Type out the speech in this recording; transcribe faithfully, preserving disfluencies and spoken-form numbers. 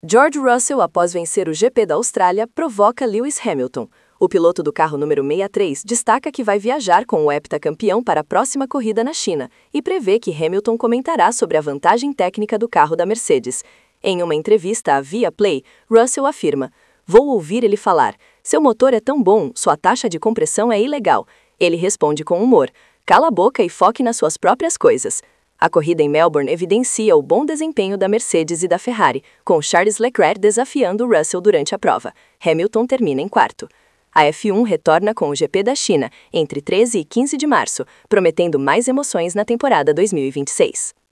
George Russell, após vencer o G P da Austrália, provoca Lewis Hamilton. O piloto do carro número sessenta e três destaca que vai viajar com o heptacampeão para a próxima corrida na China e prevê que Hamilton comentará sobre a vantagem técnica do carro da Mercedes. Em uma entrevista à Viaplay, Russell afirma: "Vou ouvir ele falar. Seu motor é tão bom, sua taxa de compressão é ilegal." Ele responde com humor: "Cala a boca e foque nas suas próprias coisas." A corrida em Melbourne evidencia o bom desempenho da Mercedes e da Ferrari, com Charles Leclerc desafiando Russell durante a prova. Hamilton termina em quarto. A F um retorna com o G P da China entre treze e quinze de março, prometendo mais emoções na temporada dois mil e vinte e seis.